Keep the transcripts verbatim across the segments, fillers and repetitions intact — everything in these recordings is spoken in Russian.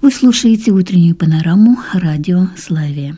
Вы слушаете утреннюю панораму радио «Славия».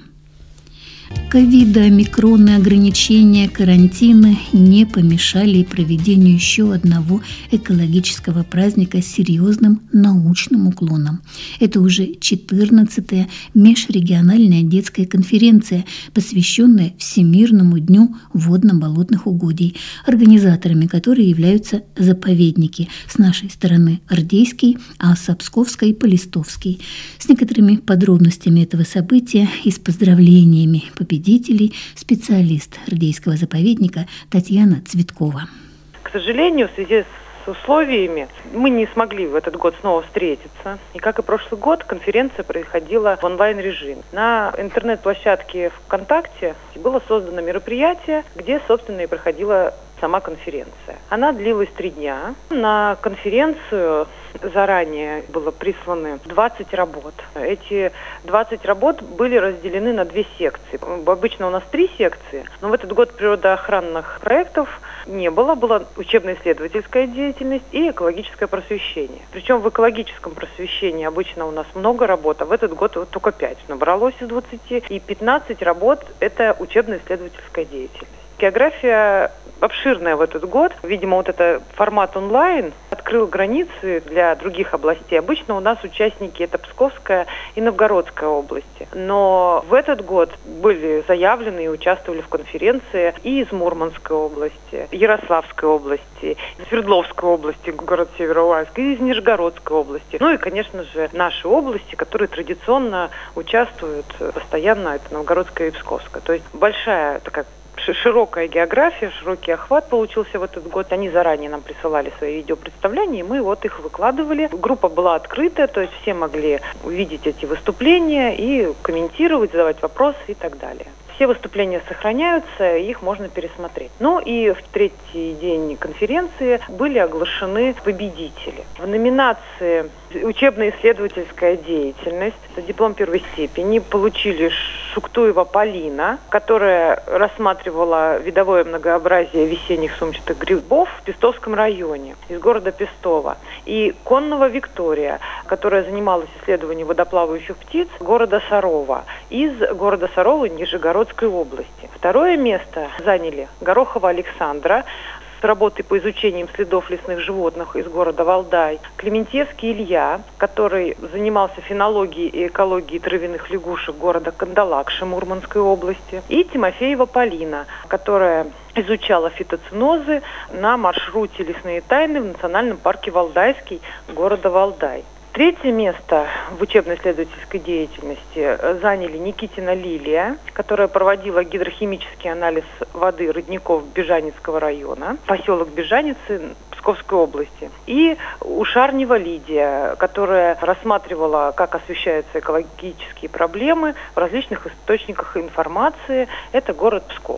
Ковида, омикронные ограничения, карантины не помешали проведению еще одного экологического праздника с серьезным научным уклоном. Это уже четырнадцатая межрегиональная детская конференция, посвященная Всемирному дню водно-болотных угодий, организаторами которой являются заповедники с нашей стороны Ардейский, а с Псковской – Полистовский. С некоторыми подробностями этого события и с поздравлениями победителей специалист Ардейского заповедника Татьяна Цветкова. К сожалению, в связи с условиями мы не смогли в этот год снова встретиться. И как и прошлый год, конференция проходила в онлайн-режиме. На интернет-площадке ВКонтакте было создано мероприятие, где, собственно, и проходила сама конференция. Она длилась три дня. На конференцию заранее было присланы двадцать работ. Эти двадцать работ были разделены на две секции. Обычно у нас три секции, но в этот год природоохранных проектов не было. Была учебно-исследовательская деятельность и экологическое просвещение. Причем в экологическом просвещении обычно у нас много работ, а в этот год вот только пять набралось из двадцати. И пятнадцать работ – это учебно-исследовательская деятельность. География обширная в этот год. Видимо, вот этот формат онлайн открыл границы для других областей. Обычно у нас участники – это Псковская и Новгородская области. Но в этот год были заявлены и участвовали в конференции и из Мурманской области, Ярославской области, из Свердловской области, город Североуральск, и из Нижегородской области. Ну и, конечно же, наши области, которые традиционно участвуют постоянно, это Новгородская и Псковская. То есть большая такая широкая география, широкий охват получился в этот год. Они заранее нам присылали свои видеопредставления, и мы вот их выкладывали. Группа была открытая, то есть все могли увидеть эти выступления и комментировать, задавать вопросы и так далее. Все выступления сохраняются, их можно пересмотреть. Ну и в третий день конференции были оглашены победители. В номинации «Учебно-исследовательская деятельность» диплом первой степени получили Шуктуева Полина, которая рассматривала видовое многообразие весенних сумчатых грибов в Пестовском районе из города Пестово. И Коннова Виктория, которая занималась исследованием водоплавающих птиц города Сарова из города Сарова Нижегородской области. Второе место заняли Горохова Александра с работой по изучениям следов лесных животных из города Валдай, Клементьевский Илья, который занимался фенологией и экологией травяных лягушек города Кандалакши Мурманской области, и Тимофеева Полина, которая изучала фитоценозы на маршруте «Лесные тайны» в национальном парке Валдайский города Валдай. Третье место в учебно-исследовательской деятельности заняли Никитина Лилия, которая проводила гидрохимический анализ воды родников Бежаницкого района, поселок Бежаницы Псковской области. И Ушарнева Лидия, которая рассматривала, как освещаются экологические проблемы в различных источниках информации. Это город Псков.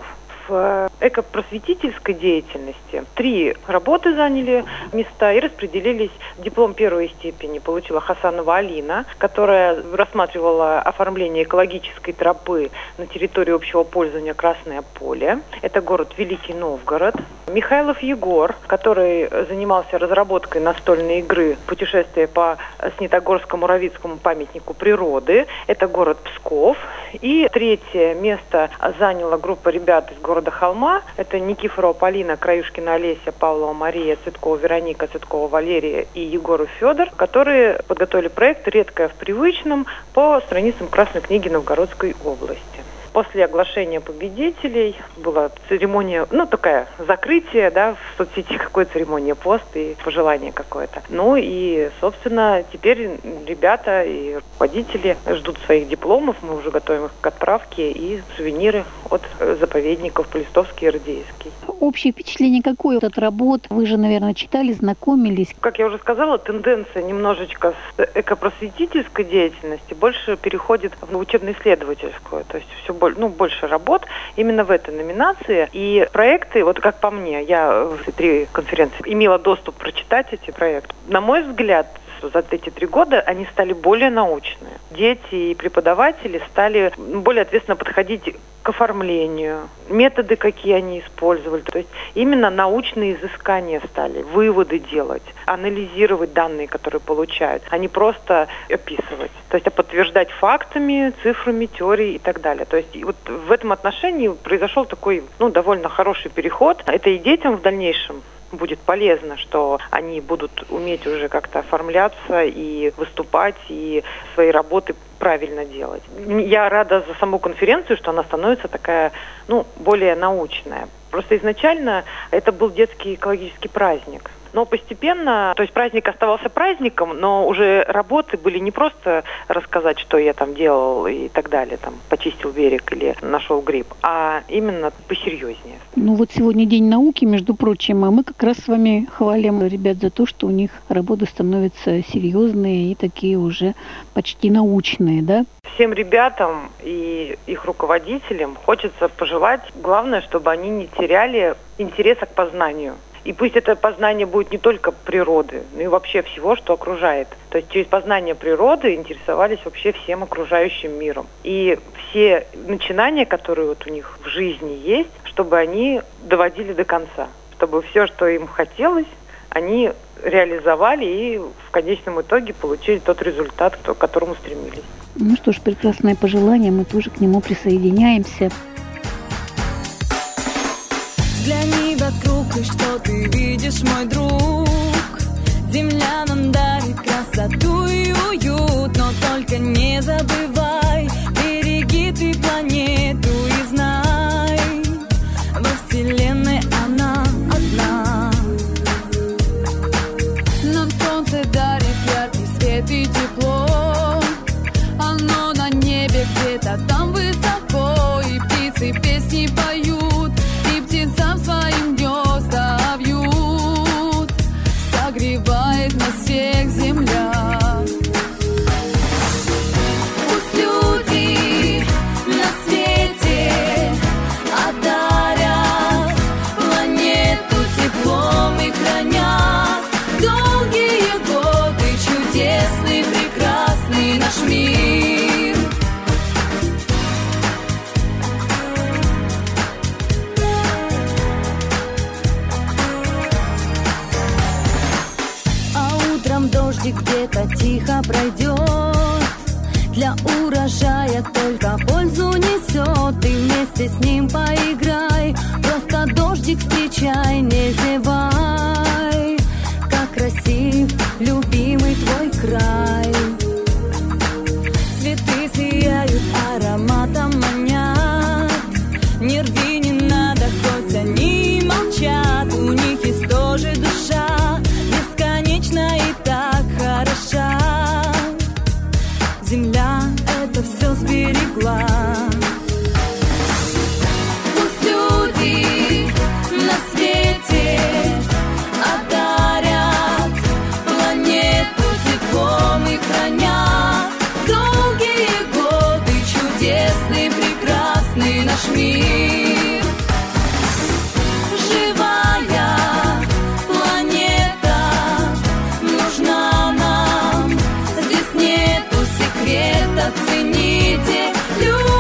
В экопросветительской деятельности три работы заняли места и распределились. Диплом первой степени получила Хасанова Алина, которая рассматривала оформление экологической тропы на территории общего пользования Красное Поле. Это город Великий Новгород. Михайлов Егор, который занимался разработкой настольной игры «Путешествие по Снитогорско-Муравицкому памятнику природы». Это город Псков. И третье место заняла группа ребят из города Холма. Это Никифорова Полина, Краюшкина Олеся, Павлова Мария, Цветкова Вероника, Цветкова Валерия и Егоров Федор, которые подготовили проект «Редкое в привычном» по страницам Красной книги Новгородской области. После оглашения победителей была церемония, ну, такая, закрытие, да, в соцсети, какой церемония, пост и пожелание какое-то. Ну и, собственно, теперь ребята и руководители ждут своих дипломов, мы уже готовим их к отправке, и сувениры от заповедников Полистовский и Ардейский. Общее впечатление какое от работ? Вы же, наверное, читали, знакомились. Как я уже сказала, тенденция немножечко с экопросветительской деятельности больше переходит в учебно-исследовательскую, то есть все больше ну, больше работ именно в этой номинации. И проекты, вот как по мне, я в эти три конференции имела доступ прочитать эти проекты. На мой взгляд, за эти три года они стали более научные. Дети и преподаватели стали более ответственно подходить к оформлению, методы, какие они использовали. То есть именно научные изыскания стали, выводы делать, анализировать данные, которые получают, а не просто описывать. То есть а подтверждать фактами, цифрами, теорией и так далее. То есть вот в этом отношении произошел такой, ну, довольно хороший переход. Это и детям в дальнейшем будет полезно, что они будут уметь уже как-то оформляться и выступать, и свои работы правильно делать. Я рада за саму конференцию, что она становится такая, ну, более научная. Просто изначально это был детский экологический праздник. Но постепенно, то есть праздник оставался праздником, но уже работы были не просто рассказать, что я там делал и так далее, там почистил берег или нашел гриб, а именно посерьезнее. Ну вот сегодня День науки, между прочим, а мы как раз с вами хвалим ребят за то, что у них работы становятся серьезные и такие уже почти научные, да? Всем ребятам и их руководителям хочется пожелать, главное, чтобы они не теряли интереса к познанию. И пусть это познание будет не только природы, но и вообще всего, что окружает. То есть через познание природы интересовались вообще всем окружающим миром. И все начинания, которые вот у них в жизни есть, чтобы они доводили до конца. Чтобы все, что им хотелось, они реализовали и в конечном итоге получили тот результат, к которому стремились. Ну что ж, прекрасное пожелание, мы тоже к нему присоединяемся. Взгляни вокруг, и что ты видишь, мой друг? Земля нам дарит красоту и уют, но только не забывай, береги ты планету и знай, во Вселенной она одна. Нам солнце дарит яркий свет и тепло, оно на небе где-то там высоко, и птицы песни поют, птицам своим гнезда вьют, согревает нас всех земля. Пусть люди на свете одарят планету теплом и хранят долгие годы чудесный, прекрасный наш мир. Дождик где-то тихо пройдет, для урожая только пользу несет. Ты вместе с ним поиграй, просто дождик встречай, не зевай. Как красив, любимый твой край. Цветы сияют, ароматом манят, не рви, не надо, хоть они молчат. У них есть тоже душа, бесконечна и так хороша. Земля это все сберегла. Пусть люди на свете одарят планету теплом и хранят долгие годы чудесный, прекрасный наш мир. Живая планета нужна нам, здесь нету секрета, цените любовь.